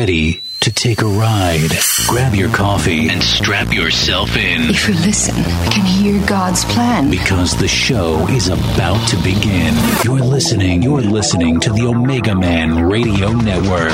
ready to take a ride. Grab your coffee and strap yourself in. If you listen, you can hear God's plan. Because the show is about to begin. You're listening to the Omega Man Radio Network.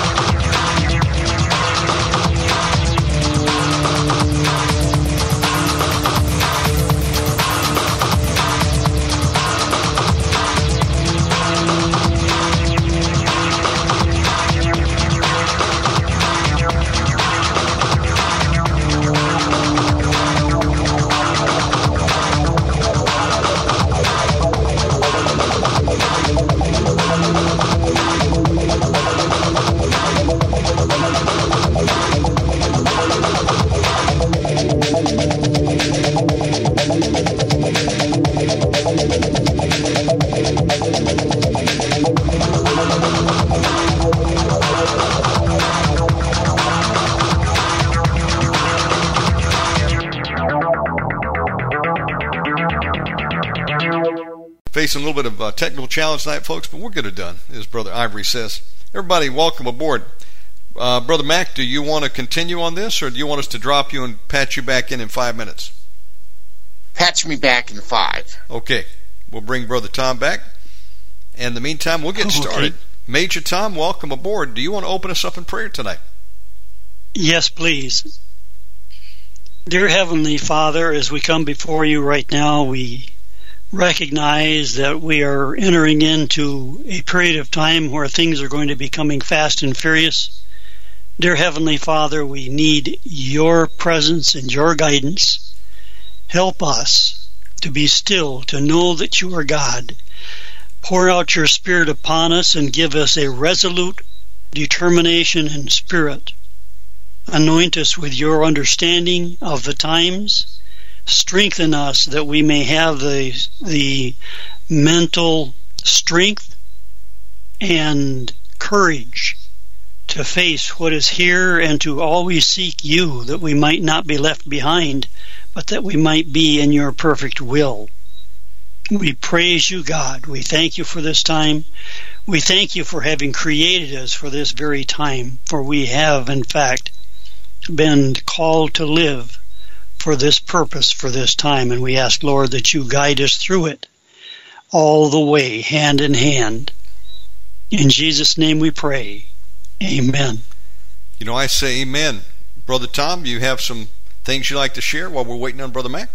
Facing a little bit of technical challenge tonight, folks, but we'll get it done, as Brother Ivory says. Everybody, welcome aboard. Brother Mac, do you want to continue on this, or do you want us to drop you and patch you back in 5 minutes? Patch me back in 5. Okay. We'll bring Brother Tom back. And in the meantime, we'll get started. Major Tom, welcome aboard. Do you want to open us up in prayer tonight? Yes, please. Dear Heavenly Father, as we come before you right now, we recognize that we are entering into a period of time where things are going to be coming fast and furious. Dear Heavenly Father, we need your presence and your guidance. Help us to be still, to know that you are God. Pour out your Spirit upon us and give us a resolute determination and spirit. Anoint us with your understanding of the times. Strengthen us that we may have the mental strength and courage to face what is here and to always seek you, that we might not be left behind, but that we might be in your perfect will. We praise you, God. We thank you for this time. We thank you for having created us for this very time, for we have, in fact, been called to live for this purpose, for this time, and we ask, Lord, that you guide us through it all the way, hand in hand. In Jesus' name we pray. Amen. You know, I say amen. Brother Tom, you have some things you'd like to share while we're waiting on Brother Mac?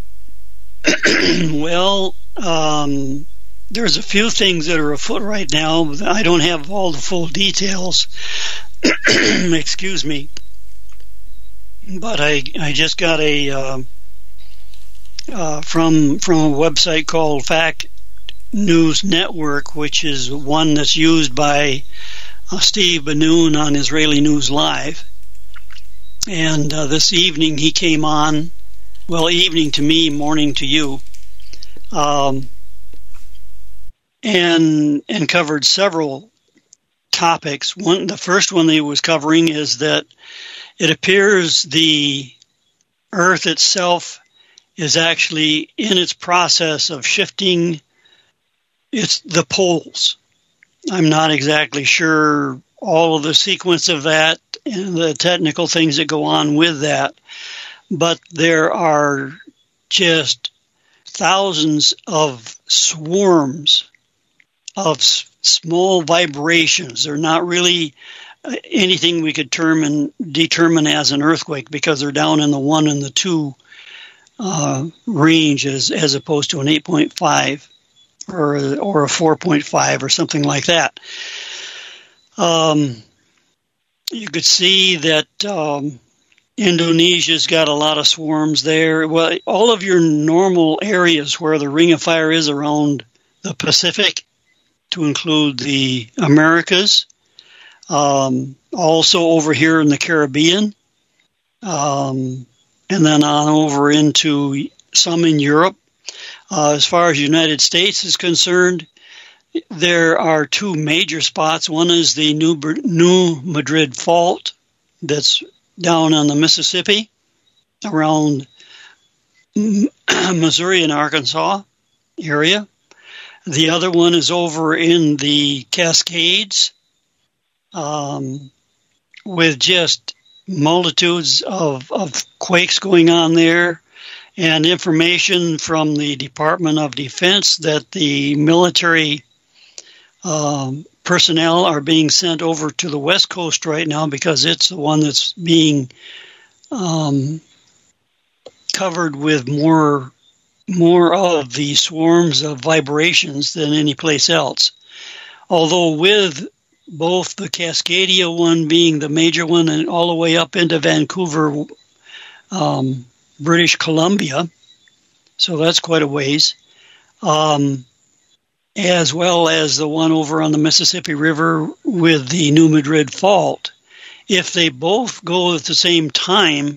Well, there's a few things that are afoot right now. I don't have all the full details. Excuse me. But I just got a from a website called Fact News Network, which is one that's used by Steve Banoun on Israeli News Live. And this evening he came on, well, evening to me, morning to you, and covered several topics. The first one that he was covering is that it appears the Earth itself is actually in its process of shifting the poles. I'm not exactly sure all of the sequence of that and the technical things that go on with that, but there are just thousands of swarms of small vibrations. They're not really anything we could determine as an earthquake, because they're down in the 1 and the 2 range as opposed to an 8.5 or a 4.5 or something like that. You could see that Indonesia's got a lot of swarms there. Well, all of your normal areas where the Ring of Fire is around the Pacific, to include the Americas, also over here in the Caribbean, and then on over into some in Europe. As far as the United States is concerned, there are 2 major spots. One is the New Madrid Fault that's down on the Mississippi, around Missouri and Arkansas area. The other one is over in the Cascades, with just multitudes of quakes going on there, and information from the Department of Defense that the military personnel are being sent over to the West Coast right now because it's the one that's being covered with more of the swarms of vibrations than any place else. Although with both the Cascadia one being the major one and all the way up into Vancouver, British Columbia, so that's quite a ways, as well as the one over on the Mississippi River with the New Madrid Fault. If they both go at the same time,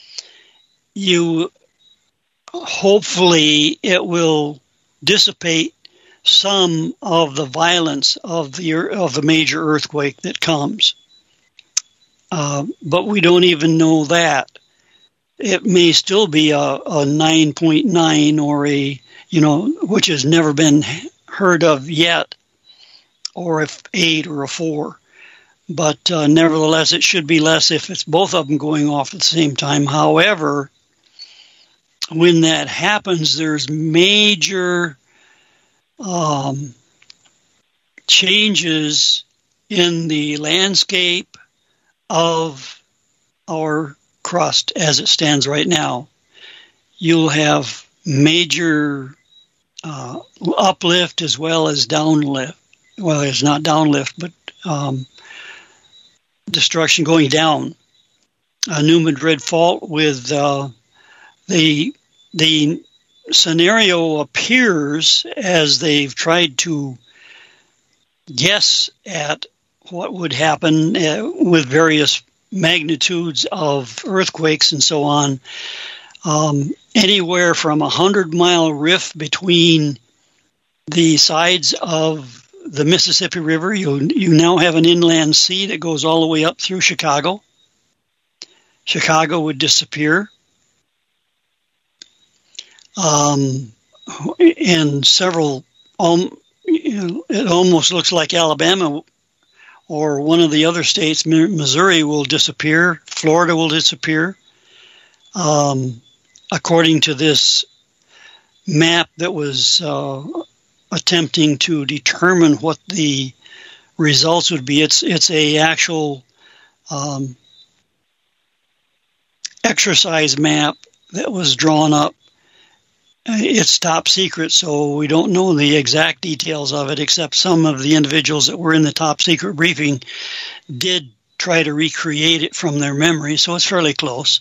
hopefully it will dissipate some of the violence of the major earthquake that comes. But we don't even know that. It may still be a 9.9 or which has never been heard of yet, or 8 or a 4. But nevertheless, it should be less if it's both of them going off at the same time. However, when that happens, there's major changes in the landscape of our crust as it stands right now. You'll have major uplift as well as downlift. Well, it's not downlift, but destruction going down. A New Madrid Fault with the scenario appears, as they've tried to guess at what would happen with various magnitudes of earthquakes and so on, anywhere from 100-mile rift between the sides of the Mississippi River. You now have an inland sea that goes all the way up through Chicago. Chicago would disappear. And several, it almost looks like Alabama or one of the other states, Missouri, will disappear. Florida will disappear. According to this map that was attempting to determine what the results would be, it's a actual exercise map that was drawn up. It's top secret, so we don't know the exact details of it, except some of the individuals that were in the top secret briefing did try to recreate it from their memory, so it's fairly close.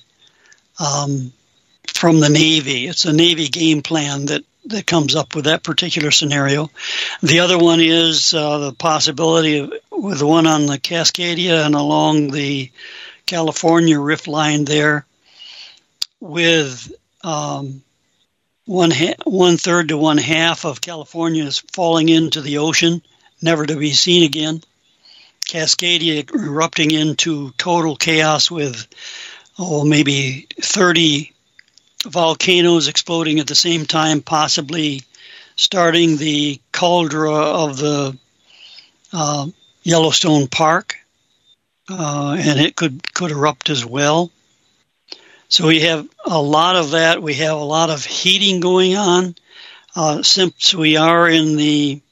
From the Navy. It's a Navy game plan that comes up with that particular scenario. The other one is the possibility with the one on the Cascadia and along the California rift line there, with 1/3 to 1/2 of California is falling into the ocean, never to be seen again. Cascadia erupting into total chaos with maybe 30 volcanoes exploding at the same time, possibly starting the caldera of the Yellowstone Park, and it could erupt as well. So we have a lot of that. We have a lot of heating going on. Since we are in the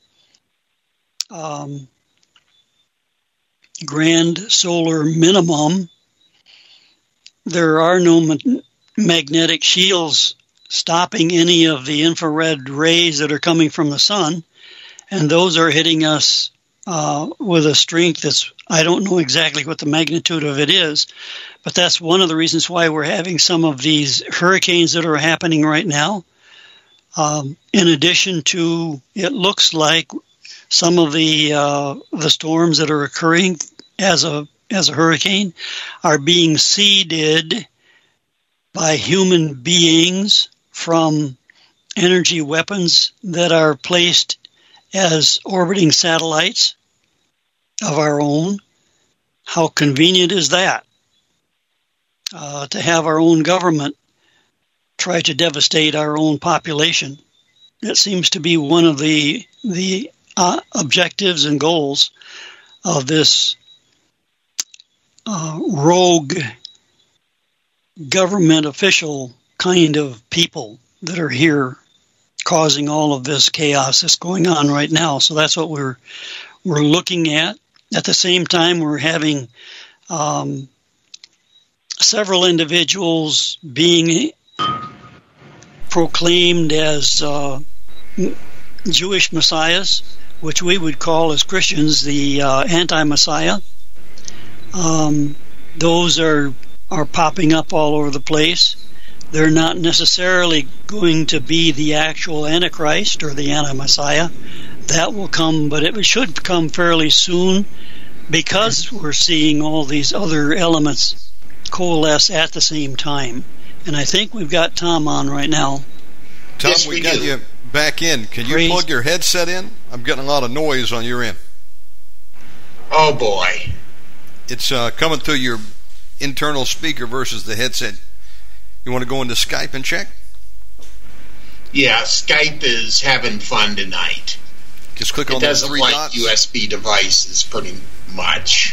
grand solar minimum, there are no magnetic shields stopping any of the infrared rays that are coming from the sun, and those are hitting us with a strength that's, I don't know exactly what the magnitude of it is, but that's one of the reasons why we're having some of these hurricanes that are happening right now. In addition to, it looks like some of the storms that are occurring as a hurricane are being seeded by human beings from energy weapons that are placed as orbiting satellites of our own. How convenient is that? To have our own government try to devastate our own population. That seems to be one of the objectives and goals of this rogue government official kind of people that are here causing all of this chaos that's going on right now. So that's what we're looking at. At the same time, we're having several individuals being proclaimed as Jewish messiahs, which we would call as Christians the anti-messiah. Those are popping up all over the place. They're not necessarily going to be the actual Antichrist or the anti-messiah. That will come, but it should come fairly soon, because we're seeing all these other elements coalesce at the same time. And I think we've got Tom on right now. Tom, yes, we got you back in. Can you plug your headset in? I'm getting a lot of noise on your end. Oh, boy. It's coming through your internal speaker versus the headset. You want to go into Skype and check? Yeah, Skype is having fun tonight. Just click on those three dots. It doesn't like USB devices pretty much.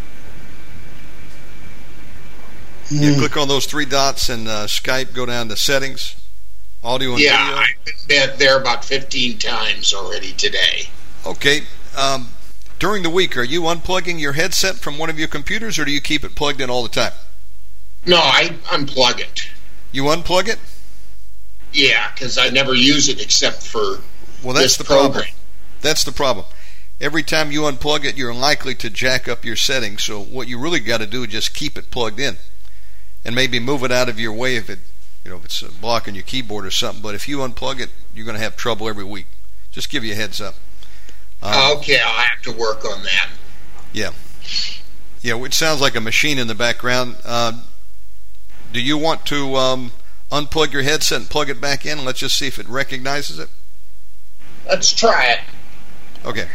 You click on those three dots and Skype, go down to settings, audio and video. Yeah, I've been there about 15 times already today. Okay. During the week, are you unplugging your headset from one of your computers, or do you keep it plugged in all the time? No, I unplug it. You unplug it? Yeah, because I never use it except for that's the program. Problem. That's the problem. Every time you unplug it, you're likely to jack up your settings. So what you really got to do is just keep it plugged in, and maybe move it out of your way if it's blocking your keyboard or something. But if you unplug it, you're going to have trouble every week. Just give you a heads up. Okay, I'll have to work on that. Yeah. Yeah, it sounds like a machine in the background. Do you want to unplug your headset and plug it back in? Let's just see if it recognizes it. Let's try it. Okay.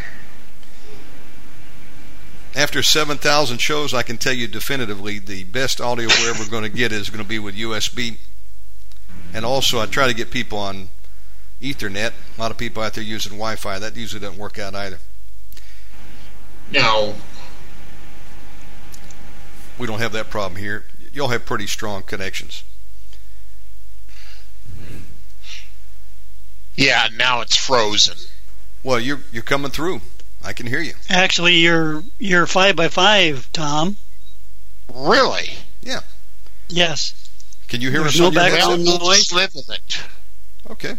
After 7,000 shows, I can tell you definitively the best audio we're ever going to get is going to be with USB. And also, I try to get people on Ethernet. A lot of people out there using Wi-Fi. That usually doesn't work out either. No. We don't have that problem here. You'll have pretty strong connections. Yeah, now it's frozen. Well, you're coming through. I can hear you. Actually, you're 5x5, Tom. Really? Yeah. Yes. Can you hear us? No background noise. Live with it. Okay.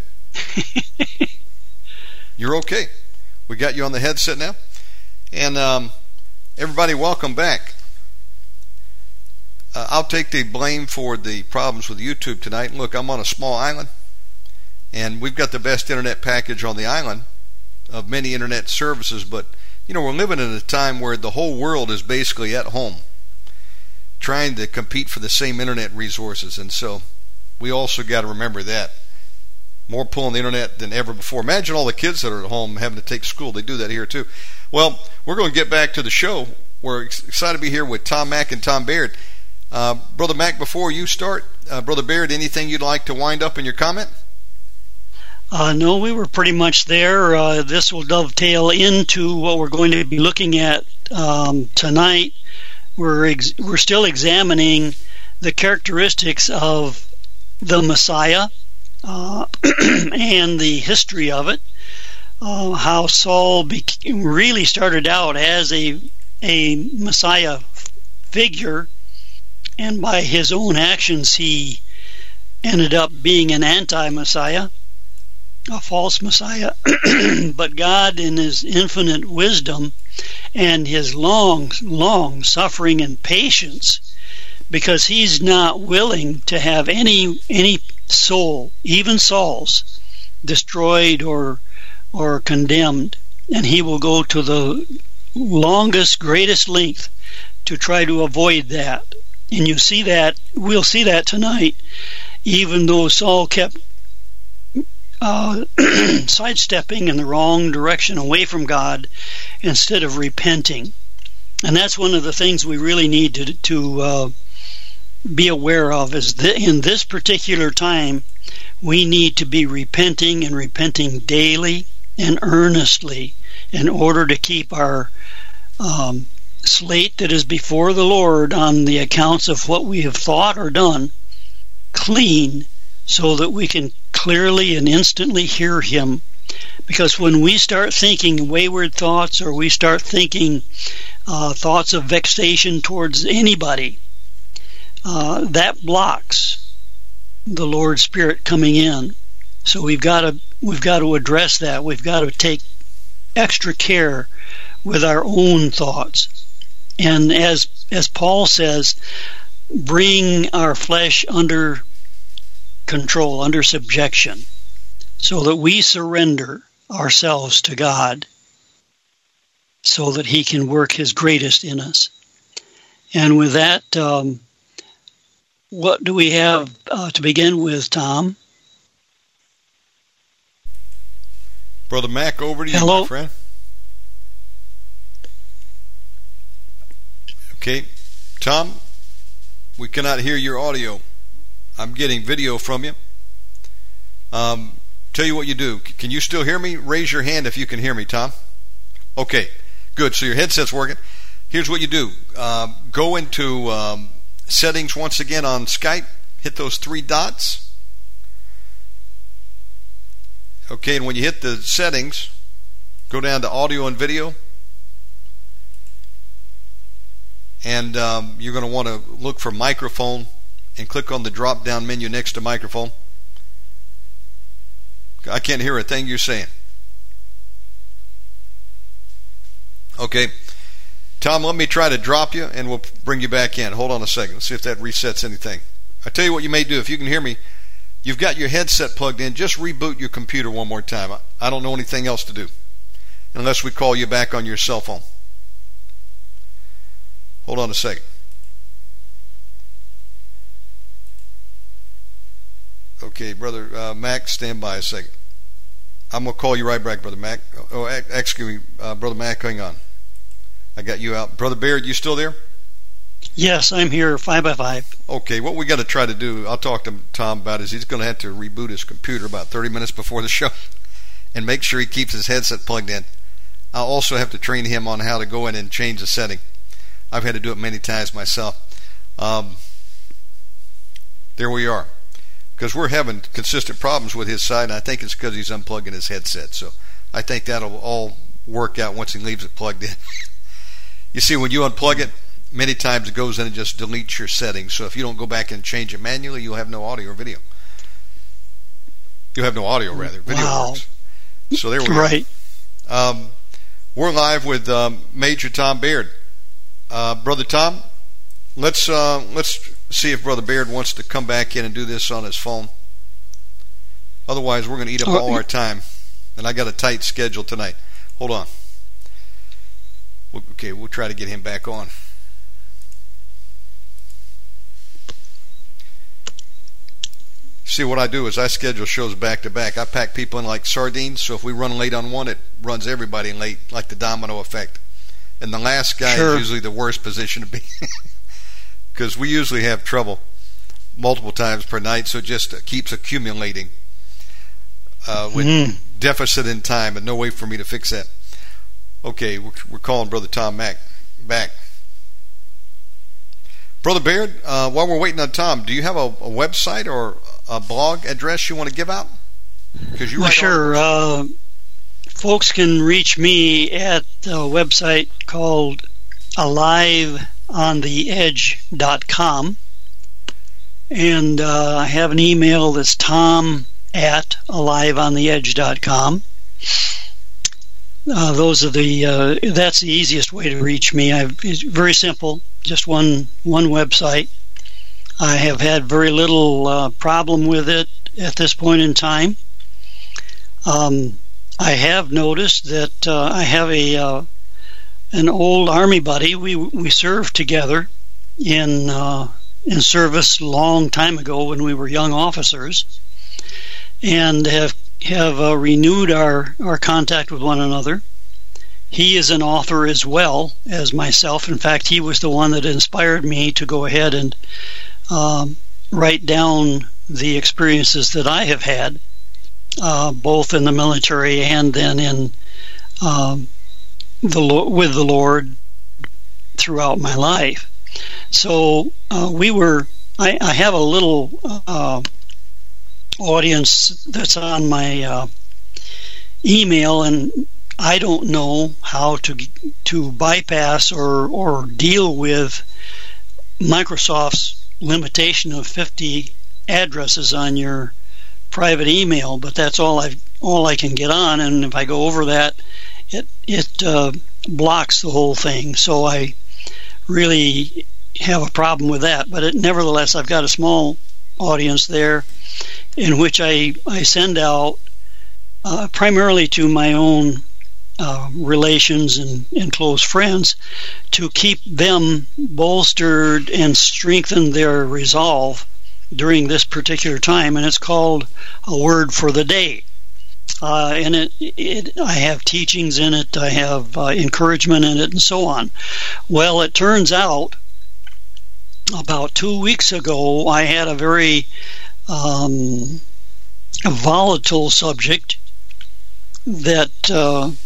You're okay. We got you on the headset now. And everybody, welcome back. I'll take the blame for the problems with YouTube tonight. Look, I'm on a small island, and we've got the best internet package on the island of many internet services, but we're living in a time where the whole world is basically at home trying to compete for the same internet resources, and so we also got to remember that. More pull on the internet than ever before. Imagine all the kids that are at home having to take school. They do that here too. Well, we're going to get back to the show. We're excited to be here with Tom Mack and Tom Baird. Brother Mack, before you start, Brother Baird, anything you'd like to wind up in your comment? No, we were pretty much there. This will dovetail into what we're going to be looking at tonight. We're still examining the characteristics of the Messiah and the history of it. How Saul really started out as a Messiah figure, and by his own actions he ended up being an anti-Messiah, a false Messiah. But God, in his infinite wisdom and his long suffering and patience, because he's not willing to have any soul, even Saul's, destroyed or condemned, and he will go to the longest, greatest length to try to avoid that. And we'll see that tonight, even though Saul kept sidestepping in the wrong direction away from God instead of repenting. And that's one of the things we really need to be aware of, is that in this particular time we need to be repenting, and repenting daily and earnestly, in order to keep our slate that is before the Lord on the accounts of what we have thought or done clean, so that we can clearly and instantly hear Him. Because when we start thinking wayward thoughts, or we start thinking thoughts of vexation towards anybody, that blocks the Lord's Spirit coming in. So we've got to address that. We've got to take extra care with our own thoughts. And as Paul says, bring our flesh under control, under subjection, so that we surrender ourselves to God, so that He can work His greatest in us. And with that, what do we have to begin with, Tom? Brother Mac, over to you, Hello? my friend. Okay. Tom, we cannot hear your audio. I'm getting video from you. Tell you what you do. Can you still hear me? Raise your hand if you can hear me, Tom. Okay, good. So your headset's working. Here's what you do. Go into settings once again on Skype. Hit those 3 dots. Okay, and when you hit the settings, go down to audio and video. And you're going to want to look for microphone and click on the drop-down menu next to microphone. I can't hear a thing you're saying. Okay. Tom, let me try to drop you, and we'll bring you back in. Hold on a second. Let's see if that resets anything. I tell you what you may do. If you can hear me, you've got your headset plugged in. Just reboot your computer one more time. I don't know anything else to do, unless we call you back on your cell phone. Hold on a second. Okay, Brother Mac, stand by a second. I'm going to call you right back, Brother Mac. Oh, excuse me, Brother Mac, hang on. I got you out. Brother Baird, you still there? Yes, I'm here, 5 by 5. Okay, what we got to try to do, I'll talk to Tom about, is he's going to have to reboot his computer about 30 minutes before the show and make sure he keeps his headset plugged in. I'll also have to train him on how to go in and change the setting. I've had to do it many times myself. There we are. Because we're having consistent problems with his side, and I think it's because he's unplugging his headset. So I think that'll all work out once he leaves it plugged in. You see, when you unplug it, many times it goes in and just deletes your settings. So if you don't go back and change it manually, you'll have no audio or video. You'll have no audio, rather. Video works. So there we go. Right. We're live with Major Tom Baird. Brother Tom, let's see if Brother Baird wants to come back in and do this on his phone. Otherwise, we're going to eat up all our time, and I got a tight schedule tonight. Hold on. Okay, we'll try to get him back on. See, what I do is I schedule shows back to back. I pack people in like sardines, so if we run late on one, it runs everybody late, like the domino effect. And the last guy is usually the worst position to be, because we usually have trouble multiple times per night, so it just keeps accumulating with deficit in time, and no way for me to fix that. Okay, we're calling Brother Tom Mack back. Brother Baird, while we're waiting on Tom, do you have a website or a blog address you want to give out? Because you sure. Folks can reach me at a website called aliveontheedge.com, and I have an email that's tom@aliveontheedge.com. Those are that's the easiest way to reach me. It's very simple, just one website. I have had very little problem with it at this point in time. I have noticed that I have an old Army buddy. We served together in service a long time ago when we were young officers, and have renewed our contact with one another. He is an author as well as myself. In fact, he was the one that inspired me to go ahead and write down the experiences that I have had, both in the military and then in with the Lord throughout my life. So I have a little audience that's on my email, and I don't know how to bypass or deal with Microsoft's limitation of 50 addresses on your private email, but that's all I can get on, and if I go over that, it blocks the whole thing. So I really have a problem with that. But nevertheless, I've got a small audience there in which I send out primarily to my own relations and close friends to keep them bolstered and strengthen their resolve during this particular time, and it's called A Word for the Day. And I have teachings in it, I have encouragement in it, and so on. Well, it turns out about 2 weeks ago I had a very volatile subject that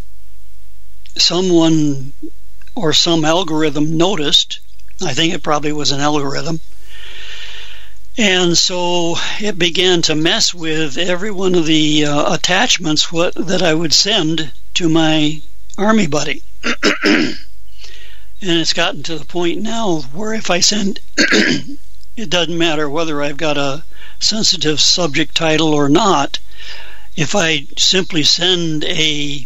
someone or some algorithm noticed. I think it probably was an algorithm. And so it began to mess with every one of the attachments that I would send to my Army buddy. And it's gotten to the point now where if I send, it doesn't matter whether I've got a sensitive subject title or not, if I simply send a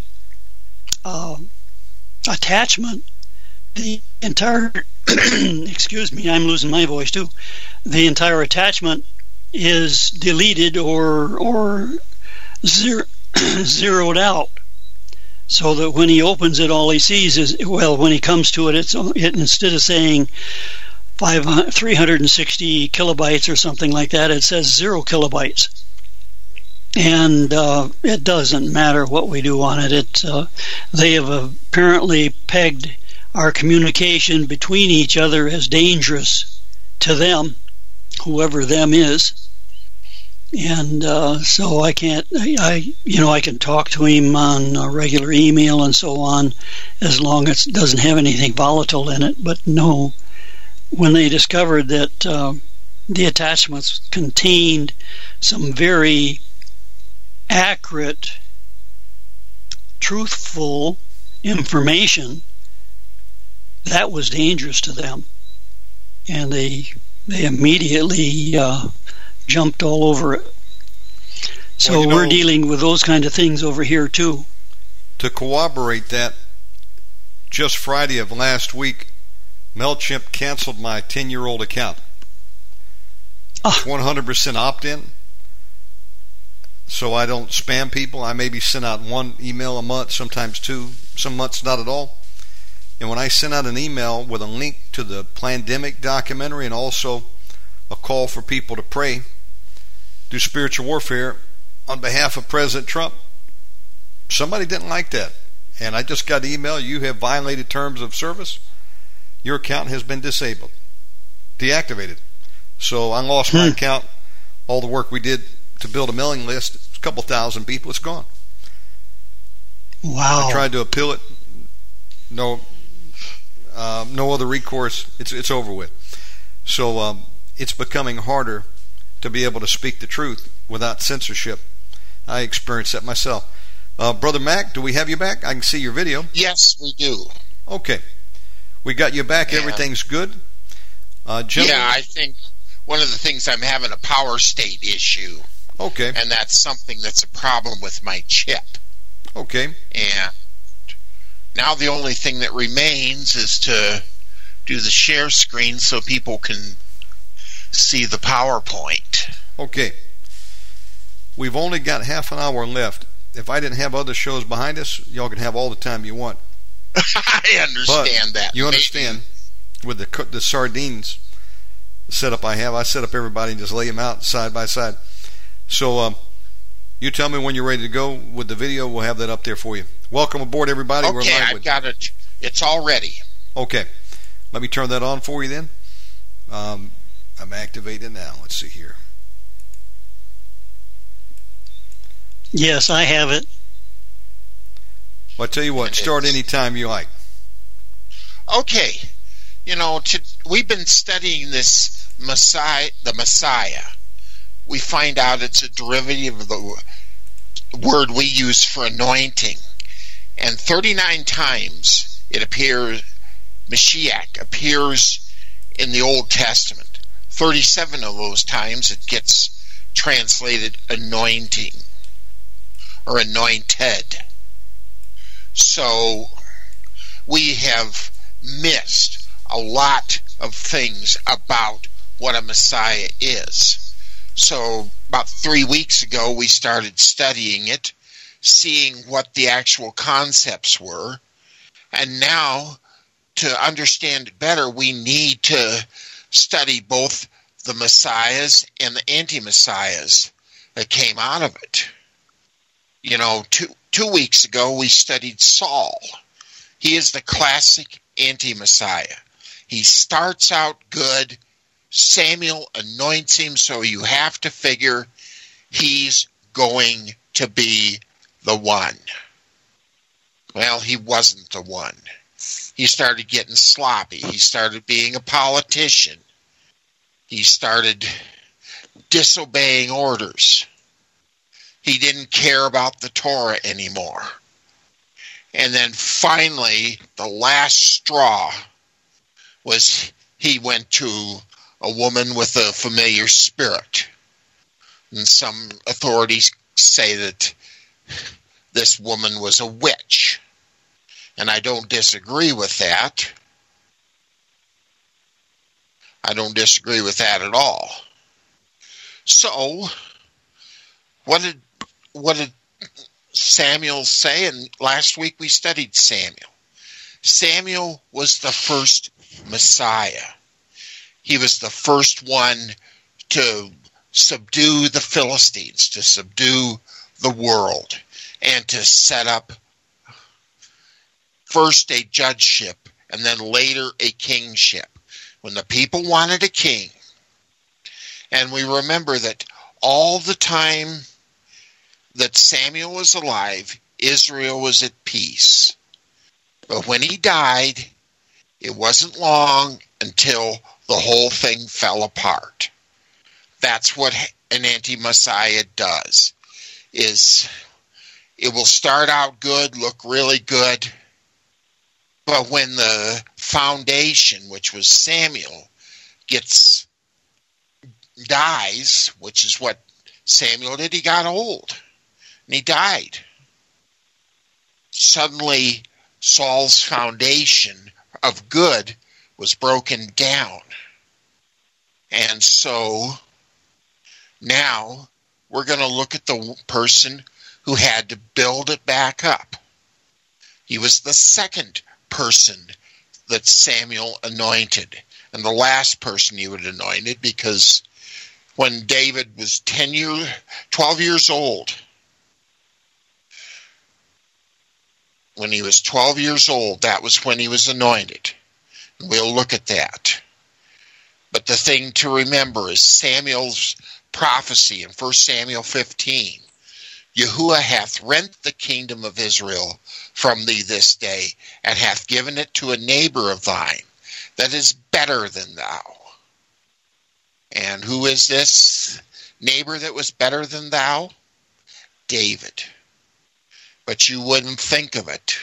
attachment, the entire excuse me, I'm losing my voice too. The entire attachment is deleted or zeroed out, so that when he opens it, all he sees is, well, when he comes to it, instead of saying 360 kilobytes or something like that, it says 0 kilobytes. And it doesn't matter what we do on it. They have apparently pegged our communication between each other as dangerous to them, whoever them is. And so I can't, I can talk to him on a regular email and so on, as long as it doesn't have anything volatile in it. But no, when they discovered that the attachments contained some very accurate, truthful information, that was dangerous to them, and they immediately jumped all over it. So well, we're dealing with those kind of things over here too. To corroborate that, just Friday of last week, MailChimp canceled my 10-year-old account. 100% opt-in, so I don't spam people. I maybe send out one email a month, sometimes two, some months not at all. And when I send out an email with a link to the Plandemic documentary and also a call for people to pray, do spiritual warfare on behalf of President Trump, somebody didn't like that. And I just got an email, you have violated terms of service. Your account has been disabled, deactivated. So I lost my account. All the work we did to build a mailing list, a couple thousand people, it's gone. Wow. I tried to appeal it. No other recourse. It's over with. So it's becoming harder to be able to speak the truth without censorship. I experienced that myself. Brother Mac, do we have you back? I can see your video. Yes, we do. Okay. We got you back. Yeah. Everything's good? Yeah, I think one of the things, I'm having a power state issue. Okay. And that's something that's a problem with my chip. Okay. And now the only thing that remains is to do the share screen so people can see the PowerPoint. Okay. We've only got half an hour left. If I didn't have other shows behind us, y'all can have all the time you want. I understand that. You understand, with the sardines setup I set up everybody and just lay them out side by side. So you tell me when you're ready to go with the video. We'll have that up there for you. Welcome aboard, everybody. Okay, We're live I've got it. It's all ready. Okay. Let me turn that on for you then. I'm activated now. Let's see here. Yes, I have it. Well, I tell you what, start any time you like. Okay, we've been studying this Messiah, the Messiah. We find out it's a derivative of the word we use for anointing. And 39 times it appears, Mashiach appears in the Old Testament. 37 of those times it gets translated anointing or anointed. So we have missed a lot of things about what a Messiah is. So about 3 weeks ago we started studying it, seeing what the actual concepts were, and now to understand it better we need to study both the Messiahs and the anti-Messiahs that came out of it. 2 weeks ago we studied Saul. He is the classic anti-Messiah. He starts out good. Samuel anoints him, so you have to figure he's going to be the one. Well, he wasn't the one. He started getting sloppy. He started being a politician. He started disobeying orders. He didn't care about the Torah anymore. And then finally, the last straw was he went to a woman with a familiar spirit. And some authorities say that this woman was a witch. And I don't disagree with that. I don't disagree with that at all. So, what did Samuel say? And last week we studied Samuel. Samuel was the first Messiah. He was the first one to subdue the Philistines, to subdue the world, and to set up first a judgeship and then later a kingship. When the people wanted a king, and we remember that all the time that Samuel was alive, Israel was at peace. But when he died, it wasn't long until the whole thing fell apart. That's what an anti-Messiah does, is it will start out good, look really good, but when the foundation, which was Samuel, dies, which is what Samuel did, he got old and he died. Suddenly, Saul's foundation of good was broken down. And so now we're going to look at the person who had to build it back up. He was the second person that Samuel anointed, and the last person he would anointed, because when David was 12 years old, when he was 12 years old, that was when he was anointed. And we'll look at that. But the thing to remember is Samuel's prophecy in 1 Samuel 15. Yahuwah hath rent the kingdom of Israel from thee this day, and hath given it to a neighbor of thine that is better than thou. And who is this neighbor that was better than thou? David. But you wouldn't think of it.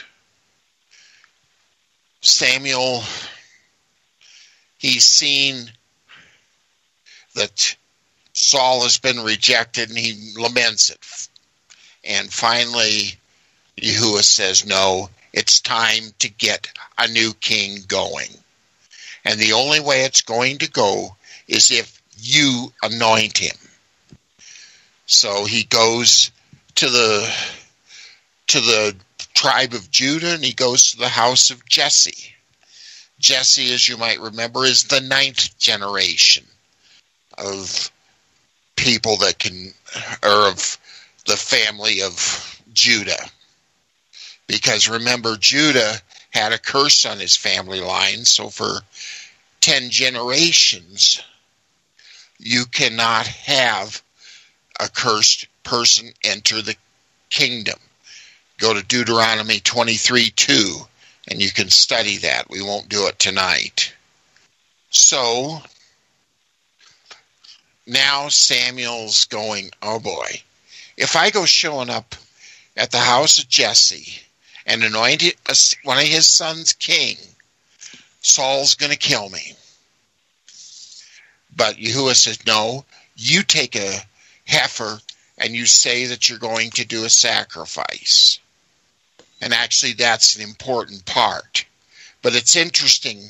Samuel, he's seen that Saul has been rejected, and he laments it. And finally, Yahuwah says, no, it's time to get a new king going. And the only way it's going to go is if you anoint him. So he goes to the tribe of Judah, and he goes to the house of Jesse. Jesse, as you might remember, is the 9th generation of people that of the family of Judah. Because remember, Judah had a curse on his family line, so for 10 generations, you cannot have a cursed person enter the kingdom. Go to Deuteronomy 23:2, And you can study that. We won't do it tonight. So now Samuel's going, oh boy, if I go showing up at the house of Jesse and anoint one of his sons king, Saul's going to kill me. But Yahuwah says, no, you take a heifer and you say that you're going to do a sacrifice. And actually that's an important part. But it's interesting.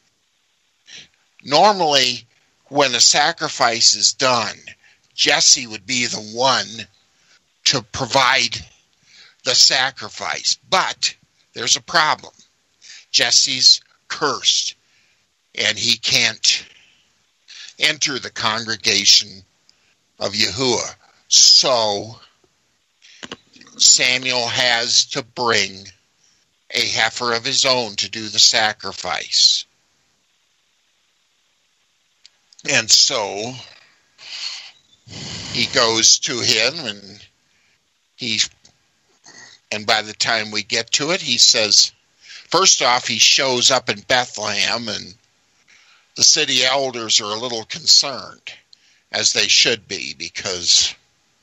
Normally, when a sacrifice is done, Jesse would be the one to provide the sacrifice. But there's a problem. Jesse's cursed, and he can't enter the congregation of Yahuwah. So Samuel has to bring a heifer of his own to do the sacrifice. And so he goes to him, and by the time we get to it, he says, first off, he shows up in Bethlehem, and the city elders are a little concerned, as they should be, because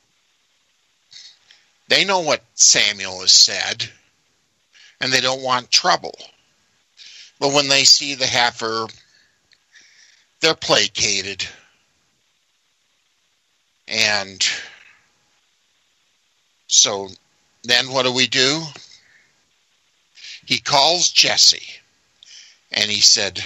they know what Samuel has said, and they don't want trouble. But when they see the heifer, they're placated. And so then what do? He calls Jesse, and he said,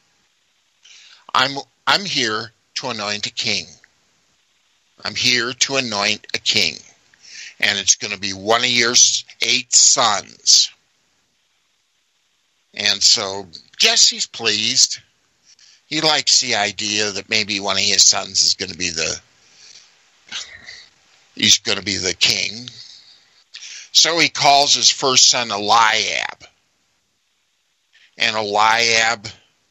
I'm here to anoint a king. I'm here to anoint a king. And it's going to be one of your 8 sons. And so Jesse's pleased. He likes the idea that maybe one of his sons is going to be the king. So he calls his first son Eliab. And Eliab,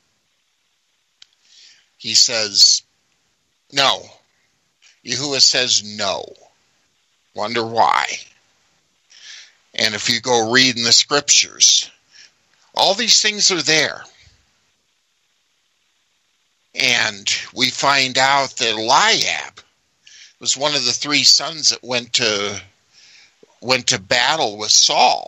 he says, no. Yahuwah says no. Wonder why. And if you go read in the scriptures, all these things are there. And we find out that Eliab was one of the 3 sons that went to battle with Saul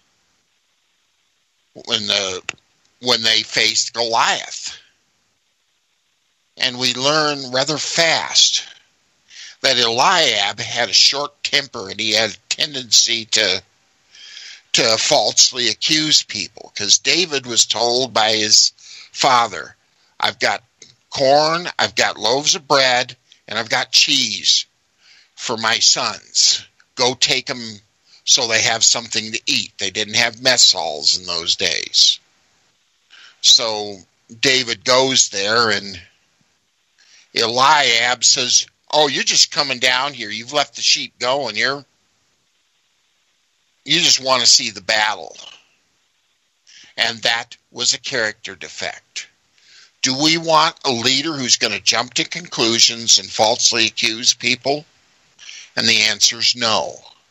when they faced Goliath. And we learn rather fast that Eliab had a short temper, and he had a tendency to falsely accuse people, because David was told by his father, I've got corn, I've got loaves of bread, and I've got cheese for my sons. Go take them so they have something to eat. They didn't have mess halls in those days. So David goes there, and Eliab says, oh, you're just coming down here. You've left the sheep going. You just want to see the battle. And that was a character defect. Do we want a leader who's going to jump to conclusions and falsely accuse people? And the answer is no.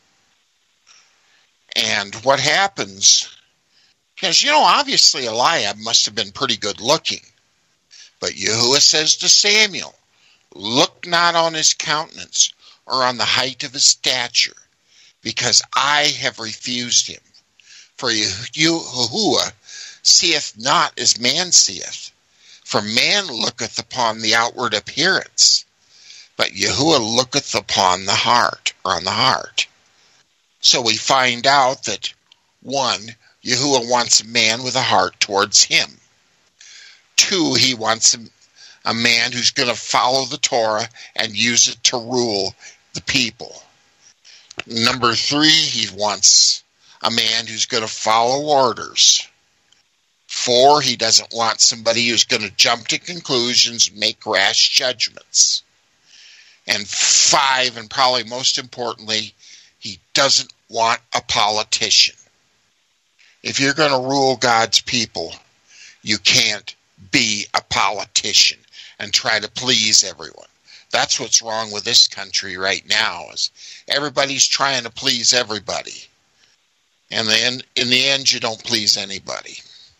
And what happens, because, obviously Eliab must have been pretty good looking. But Yahuwah says to Samuel, look not on his countenance or on the height of his stature, because I have refused him. For Yahuwah seeth not as man seeth. For man looketh upon the outward appearance, but Yahuwah looketh upon the heart, or on the heart. So we find out that, 1, Yahuwah wants a man with a heart towards him. 2, he wants a man who's going to follow the Torah and use it to rule the people. Number 3, he wants a man who's going to follow orders. 4, he doesn't want somebody who's going to jump to conclusions and make rash judgments. And 5, and probably most importantly, he doesn't want a politician. If you're going to rule God's people, you can't be a politician and try to please everyone. That's what's wrong with this country right now, is everybody's trying to please everybody. And then in the end, you don't please anybody.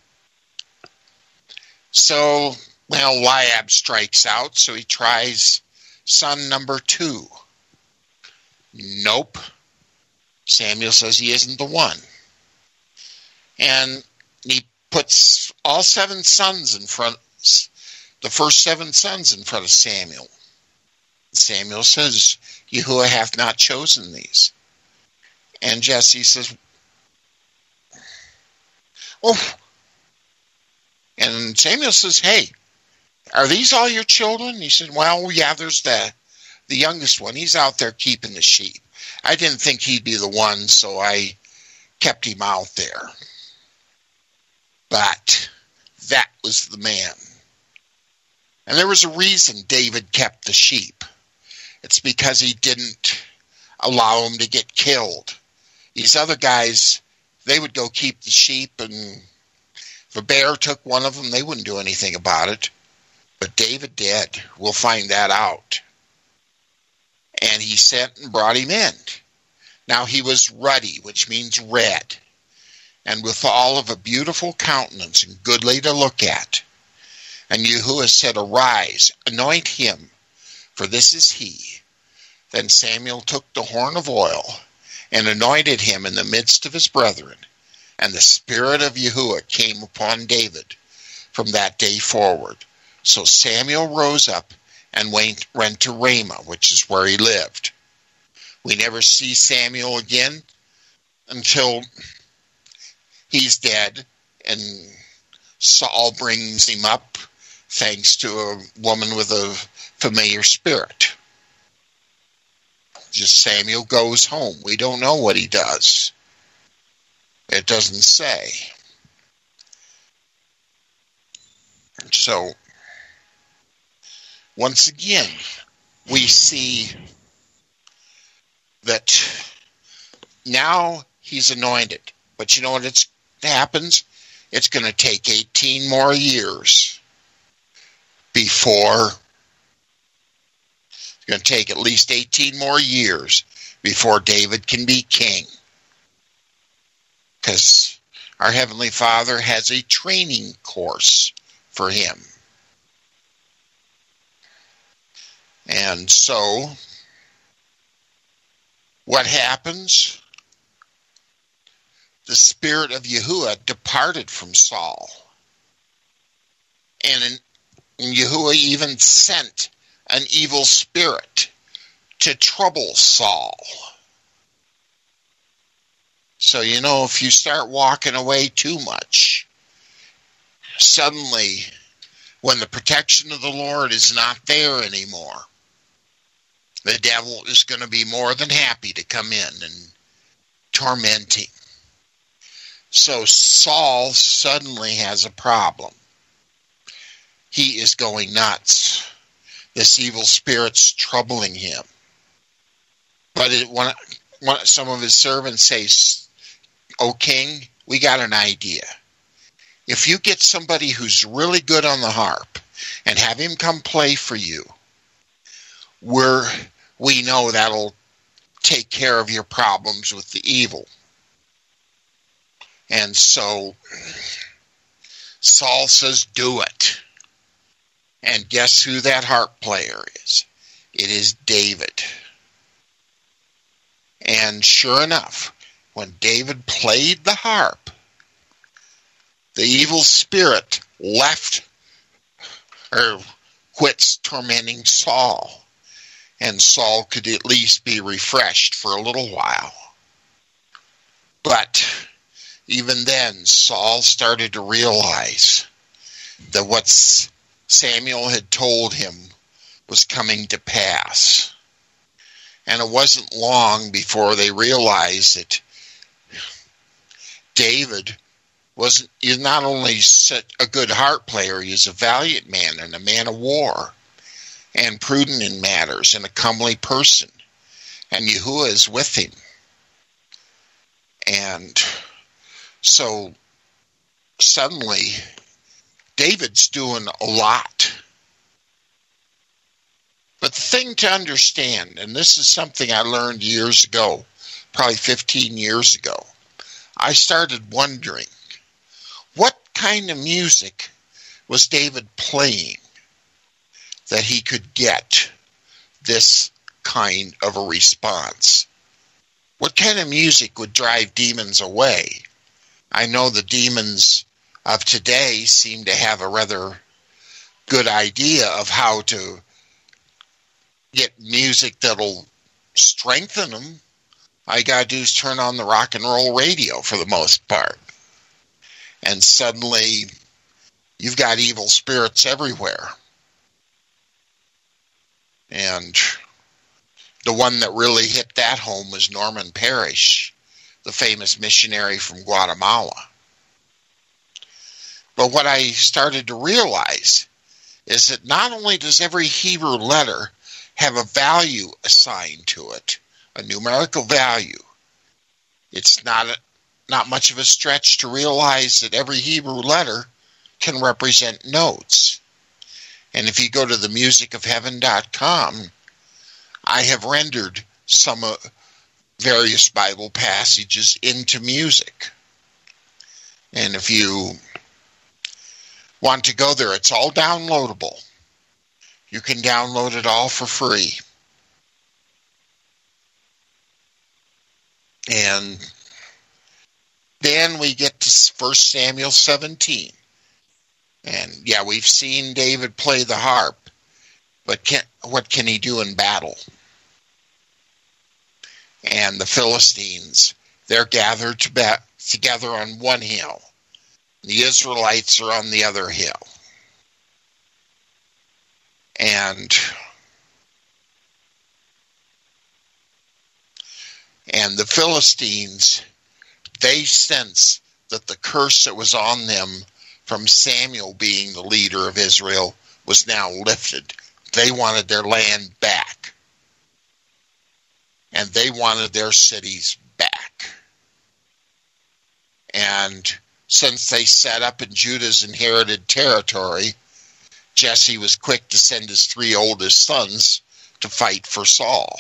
So, well, Eliab strikes out, so he tries son number 2. Nope. Samuel says he isn't the one. And he puts all 7 sons in front, the first 7 sons in front of Samuel. Samuel says, Yahuwah hath not chosen these. And Jesse says, oh. And Samuel says, hey, are these all your children? He said, well, yeah, there's the youngest one. He's out there keeping the sheep. I didn't think he'd be the one, so I kept him out there. But that was the man. And there was a reason David kept the sheep. It's because he didn't allow them to get killed. These other guys, they would go keep the sheep, and if a bear took one of them, they wouldn't do anything about it. But David did. We'll find that out. And he sent and brought him in. Now he was ruddy, which means red, and with all of a beautiful countenance and goodly to look at. And Yahuwah said, arise, anoint him, for this is he. Then Samuel took the horn of oil and anointed him in the midst of his brethren. And the Spirit of Yahuwah came upon David from that day forward. So Samuel rose up and went to Ramah, which is where he lived. We never see Samuel again until he's dead, and Saul brings him up thanks to a woman with a familiar spirit. Just Samuel goes home. We don't know what he does. It doesn't say. So, once again, we see that now he's anointed. But you know what happens? It's going to take 18 more years before... It's going to take at least 18 more years before David can be king. Because our Heavenly Father has a training course for him. And so, what happens? The Spirit of Yahuwah departed from Saul. And Yahuwah even sent an evil spirit to trouble Saul. So, you know, if you start walking away too much, suddenly, when the protection of the Lord is not there anymore, the devil is going to be more than happy to come in and torment him. So Saul suddenly has a problem. He is going nuts. This evil spirit's troubling him. But some of his servants say, "O king, we got an idea. If you get somebody who's really good on the harp and have him come play for you, we know that'll take care of your problems with the evil." And so Saul says, do it. And guess who that harp player is? It is David. And sure enough, when David played the harp, the evil spirit left or quits tormenting Saul. And Saul could at least be refreshed for a little while. But even then, Saul started to realize that what Samuel had told him was coming to pass. And it wasn't long before they realized that David is not only such a good harp player, he is a valiant man and a man of war, and prudent in matters, and a comely person. And Yahuwah is with him. And so suddenly, David's doing a lot. But the thing to understand, and this is something I learned years ago, probably 15 years ago, I started wondering, what kind of music was David playing that he could get this kind of a response? What kind of music would drive demons away? I know the demons of today seem to have a rather good idea of how to get music that'll strengthen them. All you gotta do is turn on the rock and roll radio for the most part. And suddenly, you've got evil spirits everywhere. And the one that really hit that home was Norman Parrish, the famous missionary from Guatemala. But what I started to realize is that not only does every Hebrew letter have a value assigned to it, a numerical value, it's not much of a stretch to realize that every Hebrew letter can represent notes. And if you go to themusicofheaven.com, I have rendered some various Bible passages into music. And if you want to go there, it's all downloadable. You can download it all for free. And then we get to 1 Samuel 17. And yeah, we've seen David play the harp, but what can he do in battle? And the Philistines, they're gathered together on one hill. The Israelites are on the other hill. And the Philistines, they sense that the curse that was on them from Samuel being the leader of Israel was now lifted. They wanted their land back. And they wanted their cities back. And since they set up in Judah's inherited territory, Jesse was quick to send his 3 oldest sons to fight for Saul.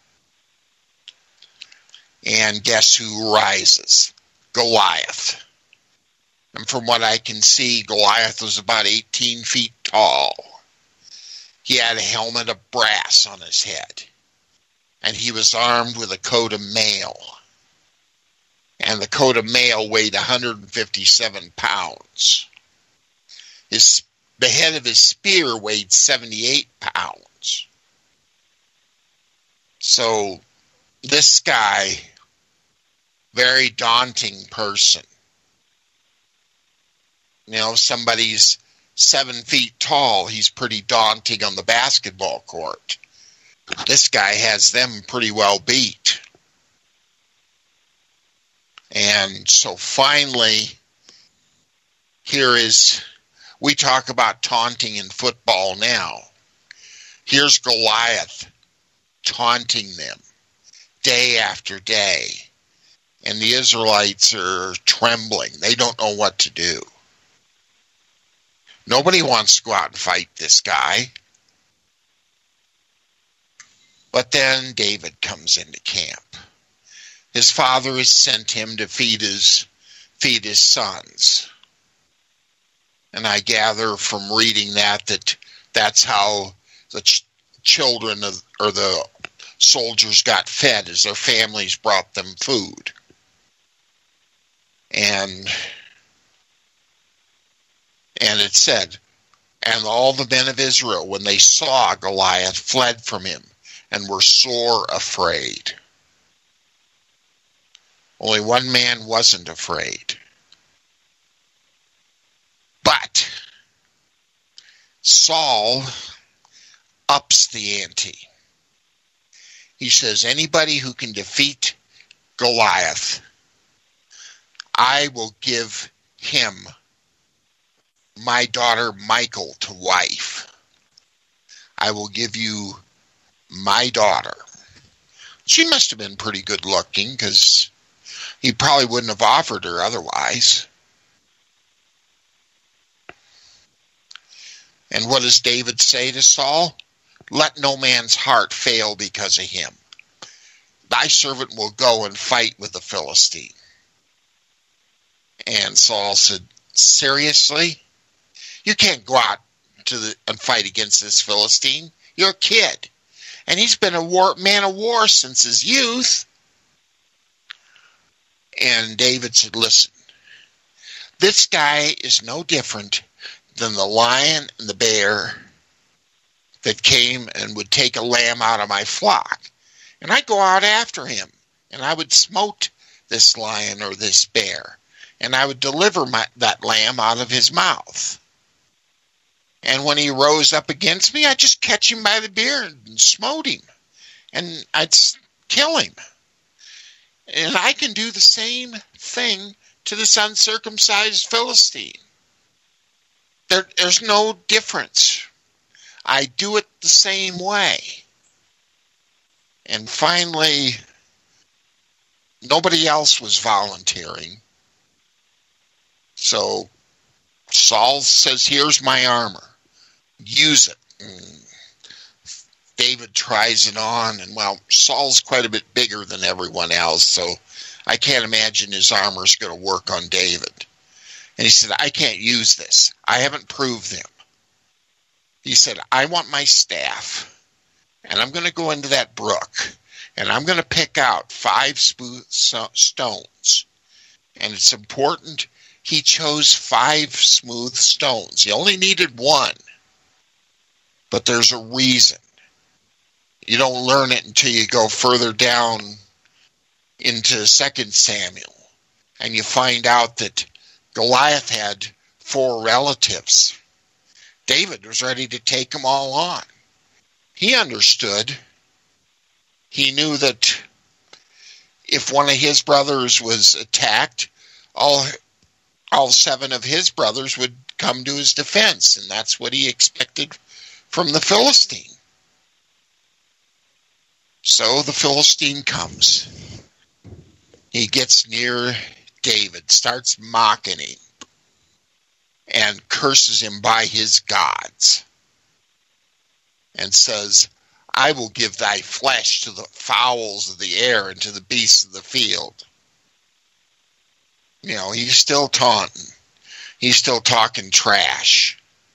And guess who rises? Goliath. And from what I can see, Goliath was about 18 feet tall. He had a helmet of brass on his head. And he was armed with a coat of mail. And the coat of mail weighed 157 pounds. The head of his spear weighed 78 pounds. So this guy, very daunting person. You know, somebody's 7 feet tall, he's pretty daunting on the basketball court. This guy has them pretty well beat. And so finally, we talk about taunting in football now. Here's Goliath taunting them day after day. And the Israelites are trembling. They don't know what to do. Nobody wants to go out and fight this guy. But then David comes into camp. His father has sent him to feed his sons. And I gather from reading that's how the children or the soldiers got fed, as their families brought them food. And it said, and all the men of Israel, when they saw Goliath, fled from him and were sore afraid. Only one man wasn't afraid. But Saul ups the ante. He says, anybody who can defeat Goliath, I will give him my daughter Michal to wife. I will give you my daughter. She must have been pretty good looking, because he probably wouldn't have offered her otherwise. And what does David say to Saul? Let no man's heart fail because of him. Thy servant will go and fight with the Philistine. And Saul said, seriously? You can't go out and fight against this Philistine. You're a kid. And he's been a man of war since his youth. And David said, listen, this guy is no different than the lion and the bear that came and would take a lamb out of my flock. And I'd go out after him, and I would smote this lion or this bear, and I would deliver that lamb out of his mouth. And when he rose up against me, I'd just catch him by the beard and smote him, and I'd kill him. And I can do the same thing to this uncircumcised Philistine. There's no difference. I do it the same way. And finally, nobody else was volunteering. So Saul says, here's my armor. Use it. And David tries it on, and well, Saul's quite a bit bigger than everyone else, so I can't imagine his armor is going to work on David. And he said, I can't use this. I haven't proved them. He said, I want my staff, and I'm going to go into that brook, and I'm going to pick out 5 smooth stones. And it's important he chose 5 smooth stones. He only needed 1. But there's a reason. You don't learn it until you go further down into 2 Samuel. And you find out that Goliath had 4 relatives. David was ready to take them all on. He understood. He knew that if one of his brothers was attacked, all 7 of his brothers would come to his defense. And that's what he expected from the Philistine. So the Philistine comes. He gets near David, starts mocking him, and curses him by his gods, and says, I will give thy flesh to the fowls of the air and to the beasts of the field. You know, he's still taunting. He's still talking trash.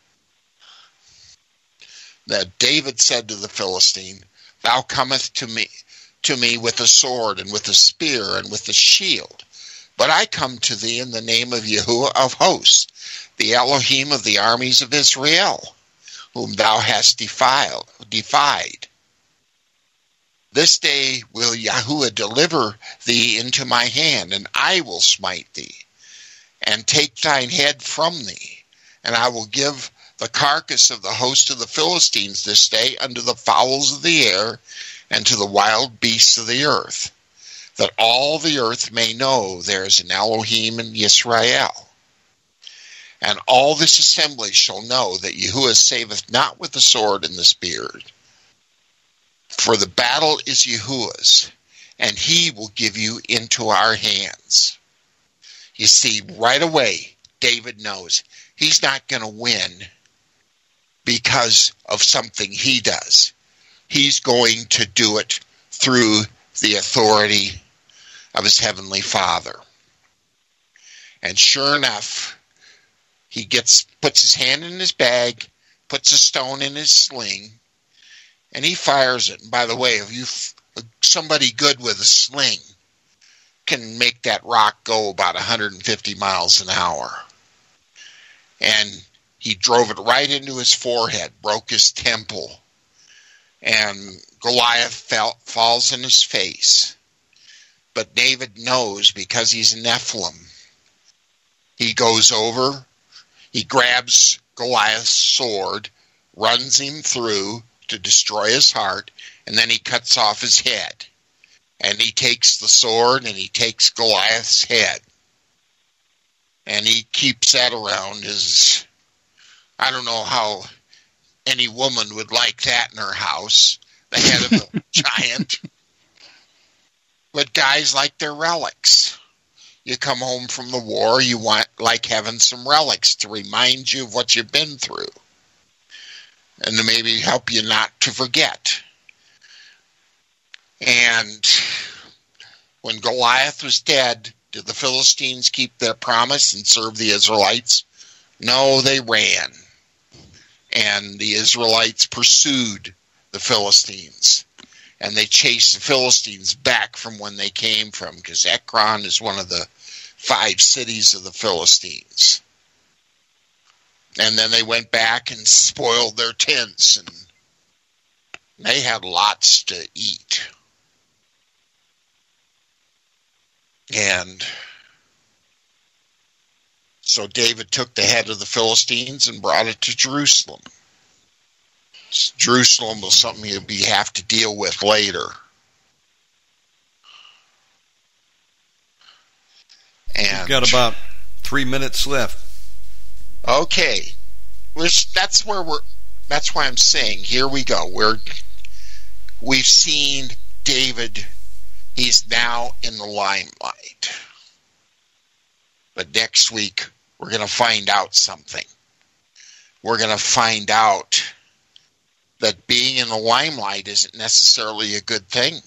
That David said to the Philistine, Thou comest to me with a sword and with a spear and with a shield. But I come to thee in the name of Yahuwah of hosts, the Elohim of the armies of Israel, whom thou hast defied. This day will Yahuwah deliver thee into my hand, and I will smite thee, and take thine head from thee, and I will give the carcass of the host of the Philistines this day unto the fowls of the air and to the wild beasts of the earth, that all the earth may know there is an Elohim in Yisrael. And all this assembly shall know that Yahuwah saveth not with the sword and the spear, for the battle is Yahuwah's, and he will give you into our hands. You see, right away, David knows he's not going to win because of something he does. He's going to do it through the authority of his heavenly Father. And sure enough, he puts his hand in his bag, puts a stone in his sling, and he fires it. And by the way, if somebody good with a sling can make that rock go about 150 miles an hour. And he drove it right into his forehead, broke his temple, and Goliath falls in his face. But David knows, because he's a Nephilim, he goes over, he grabs Goliath's sword, runs him through to destroy his heart, and then he cuts off his head. And he takes the sword and he takes Goliath's head. And he keeps that around his... I don't know how any woman would like that in her house, the head of a giant. But guys like their relics. You come home from the war, you like having some relics to remind you of what you've been through. And to maybe help you not to forget. And when Goliath was dead, Did the Philistines keep their promise and serve the Israelites? No, they ran. And the Israelites pursued the Philistines. And they chased the Philistines back from when they came from, because Ekron is one of the 5 cities of the Philistines. And then they went back and spoiled their tents, and they had lots to eat. And so David took the head of the Philistines and brought it to Jerusalem. Jerusalem was something he'd have to deal with later. And we've got about 3 minutes left. Okay. That's why I'm saying, here we go. We've seen David. He's now in the limelight. But next week, we're going to find out something. We're going to find out that being in the limelight isn't necessarily a good thing.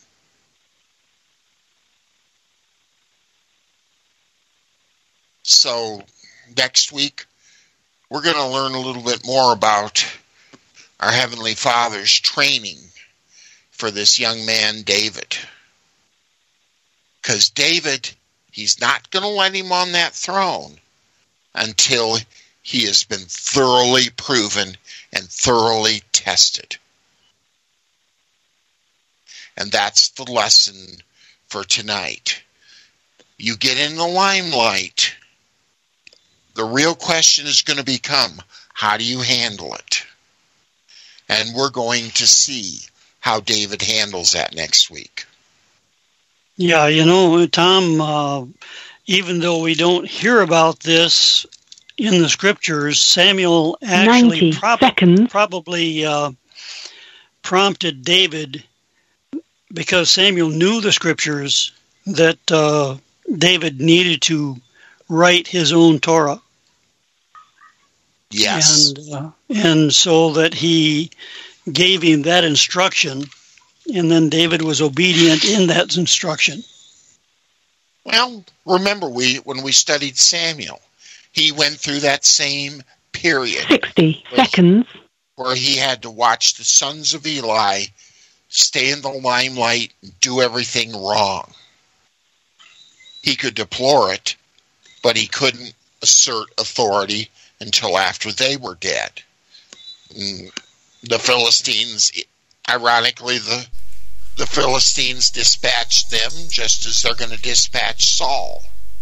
So, next week, we're going to learn a little bit more about our Heavenly Father's training for this young man, David. Because David, he's not going to let him on that throne until he has been thoroughly proven and thoroughly tested. And that's the lesson for tonight. You get in the limelight, the real question is going to become, how do you handle it? And we're going to see how David handles that next week. Yeah, Tom, even though we don't hear about this in the scriptures, Samuel actually probably prompted David, because Samuel knew the scriptures, that David needed to write his own Torah. Yes. And so that he gave him that instruction, and then David was obedient in that instruction. Well, remember, when we studied Samuel, he went through that same period. 60 seconds. Where he had to watch the sons of Eli stay in the limelight and do everything wrong. He could deplore it, but he couldn't assert authority until after they were dead. And the Philistines, ironically, the Philistines dispatched them just as they're going to dispatch Saul.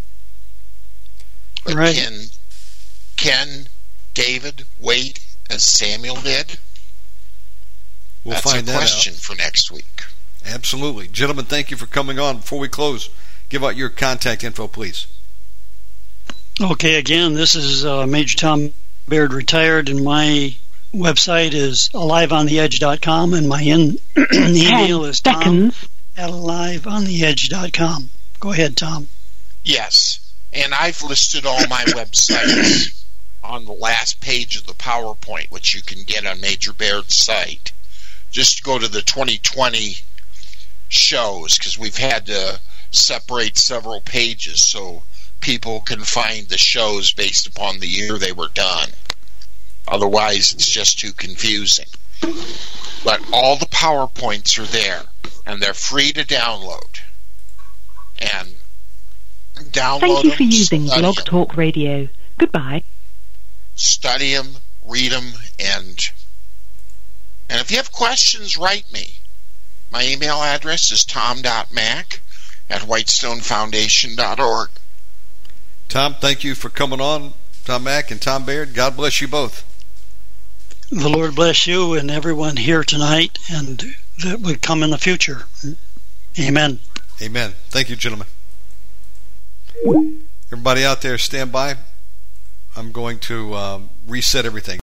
But right. Can David wait as Samuel did? We'll find that out. That's a question for next week. Absolutely. Gentlemen, thank you for coming on. Before we close, give out your contact info, please. Okay, again, this is Major Tom Baird, retired, and my website is aliveontheedge.com, and my email is tom@aliveontheedge.com. Go ahead, Tom. Yes, and I've listed all my websites on the last page of the PowerPoint, which you can get on Major Baird's site. Just go to the 2020 shows, because we've had to separate several pages so people can find the shows based upon the year they were done. Otherwise, it's just too confusing. But all the PowerPoints are there, and they're free to download. And download them. Thank you for using Blog Talk Radio. Goodbye. Study them, read them, and if you have questions, write me. My email address is tom.mack@whitestonefoundation.org. Tom, thank you for coming on. Tom Mack and Tom Baird, God bless you both. The Lord bless you and everyone here tonight, and that would come in the future. Amen. Amen. Thank you, gentlemen. Everybody out there, stand by. I'm going to reset everything.